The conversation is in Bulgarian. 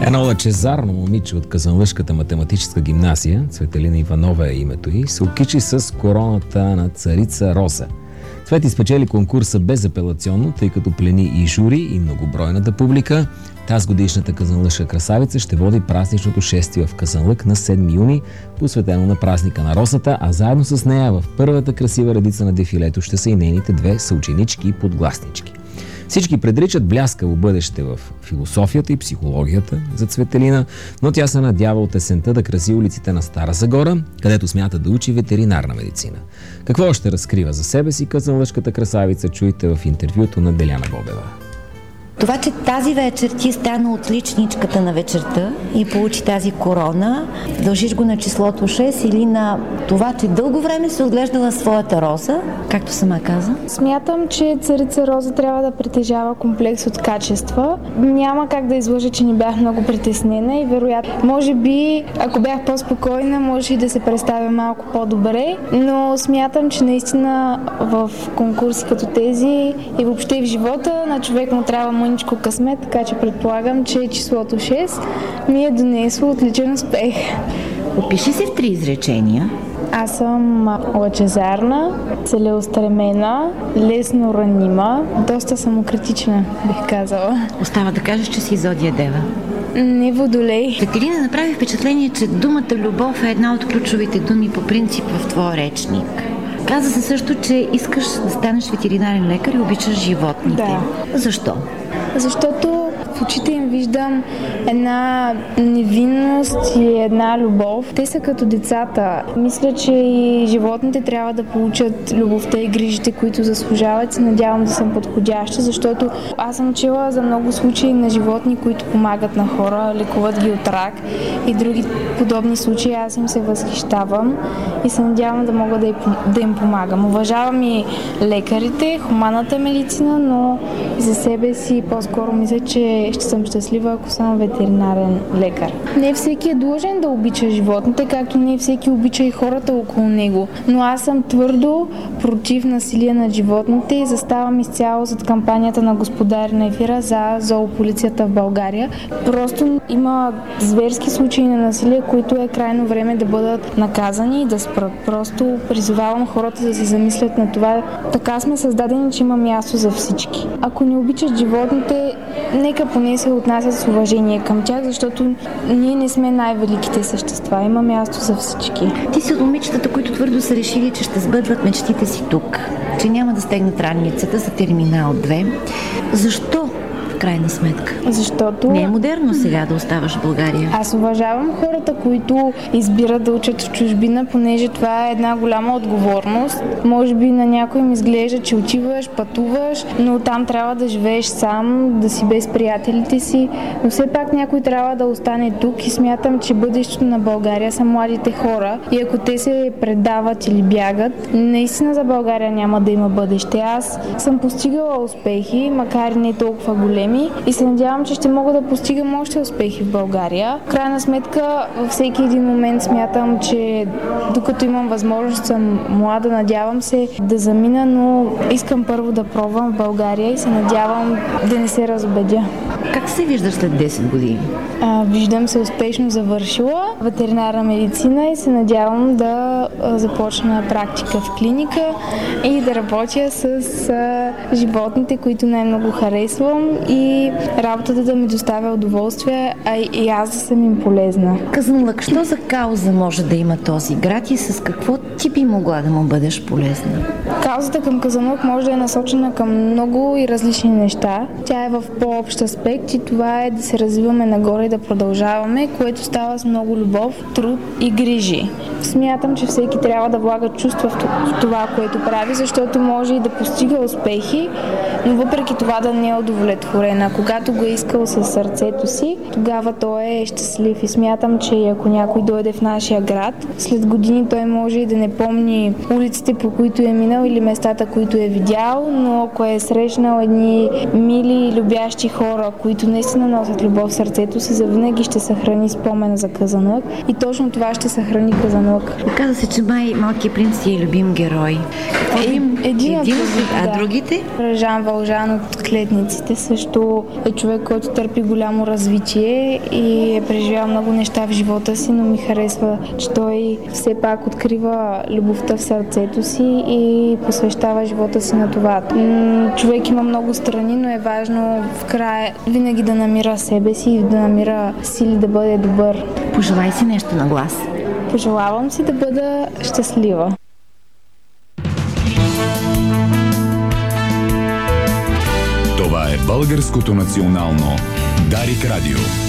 Едно лъчезарно момиче от казанлъшката математическа гимназия, Цветелина Иванова е името й, се окичи с короната на царица Роза. Цвети спечели конкурса безапелационно, тъй като плени и жури, и многобройната публика. Тази годишната казанлъшка красавица ще води празничното шествие в Казанлък на 7 юни, посветено на празника на Розата, а заедно с нея в първата красива редица на дефилето ще са и нейните две съученички и подгласнички. Всички предричат бляскаво бъдеще в философията и психологията за Цветелина, но тя се надява от есента да краси улиците на Стара Загора, където смята да учи ветеринарна медицина. Какво още разкрива за себе си казанлъшката красавица, чуйте в интервюто на Деляна Бобева. Това, че тази вечер ти стана отличничката на вечерта и получи тази корона, дължиш го на числото 6 или на това, че дълго време си отглеждала своята роза, както сама каза? Смятам, че царица Роза трябва да притежава комплекс от качества. Няма как да излъжа, че не бях много притеснена и вероятно, може би, ако бях по-спокойна, може и да се представя малко по-добре, но смятам, че наистина в конкурси като тези и въобще в живота на човек му трябва мъничко късмет, така че предполагам, че числото 6 ми е донесло отличен успех. Опиши се в 3 изречения. Аз съм лъчезарна, целеустремена, лесно ранима, доста самокритична, бих казала. Остава да кажеш, че си Зодия Дева. Не Водолей. Цветелина, направи впечатление, че думата любов е една от ключовите думи по принцип в твоя речник. Каза се също, че искаш да станеш ветеринарен лекар и обичаш животните. Да. Защо? Защото в очите им виждам една невинност и една любов. Те са като децата. Мисля, че и животните трябва да получат любовта и грижите, които заслужават. Се надявам да съм подходяща, защото аз съм чела за много случаи на животни, които помагат на хора, лекуват ги от рак и други подобни случаи. Аз им се възхищавам и се надявам да мога да им помагам. Уважавам и лекарите, хуманната медицина, но за себе си по-скоро мисля, че ще съм щастлива, ако съм ветеринарен лекар. Не всеки е длъжен да обича животните, както не всеки обича и хората около него. Но аз съм твърдо против насилие над животните и заставам изцяло зад кампанията на Господаря на ефира за зоополицията в България. Просто има зверски случаи на насилие, които е крайно време да бъдат наказани и да спрат. Просто призовавам хората да се замислят на това. Така сме създадени, че има място за всички. Ако не обичат животните, нека поне се отнасят с уважение към тях, защото ние не сме най-великите същества. Има място за всички. Ти си от момичетата, които твърдо са решили, че ще сбъдват мечтите си тук, че няма да стегнат ранницата за Терминал 2. Защо? Крайна сметка. Защото не е модерно сега да оставаш в България. Аз уважавам хората, които избират да учат в чужбина, понеже това е една голяма отговорност. Може би на някой им изглежда, че отиваш, пътуваш, но там трябва да живееш сам, да си без приятелите си. Но все пак някой трябва да остане тук и смятам, че бъдещето на България са младите хора. И ако те се предават или бягат, наистина за България няма да има бъдеще. Аз съм постигала успехи, макар и не толкова големи, и се надявам, че ще мога да постигам още успехи в България. В крайна сметка, във всеки един момент смятам, че докато имам възможност, съм млада, надявам се да замина, но искам първо да пробвам в България и се надявам да не се разобедя. Как се виждаш след 10 години? Виждам се успешно завършила ветеринарна медицина и се надявам да започна практика в клиника и да работя с животните, които най-много харесвам и работата да ми доставя удоволствие, а и аз да съм им полезна. Казанлък, що за кауза може да има този град и с какво ти би могла да му бъдеш полезна? Каузата към Казанлък може да е насочена към много и различни неща. Тя е в по-общ аспект и това е да се развиваме нагоре и да продължаваме, което става с много любов, труд и грижи. Смятам, че всеки трябва да влага чувства в това, което прави, защото може и да постига успехи, но въпреки това да не е удовлетворен. А когато го е искал със сърцето си, тогава той е щастлив и смятам, че ако някой дойде в нашия град, след години той може и да не помни улиците, по които е минал или местата, които е видял, но ако е срещнал едни мили и любящи хора, които наистина носят любов в сърцето си, завинаги ще съхрани спомена за Казанлък и точно това ще съхрани Казанлък. Каза се, че Малкият принц е любим герой. Един от другите? Жан Вължан от Клетниците също е човек, който търпи голямо развитие и е преживял много неща в живота си, но ми харесва, че той все пак открива любовта в сърцето си и посвещава живота си на това. Човек има много страни, но е важно в края винаги да намира себе си и да намира сили да бъде добър. Пожелай си нещо на глас. Пожелавам си да бъда щастлива. Това е Българското национално Дарик Радио.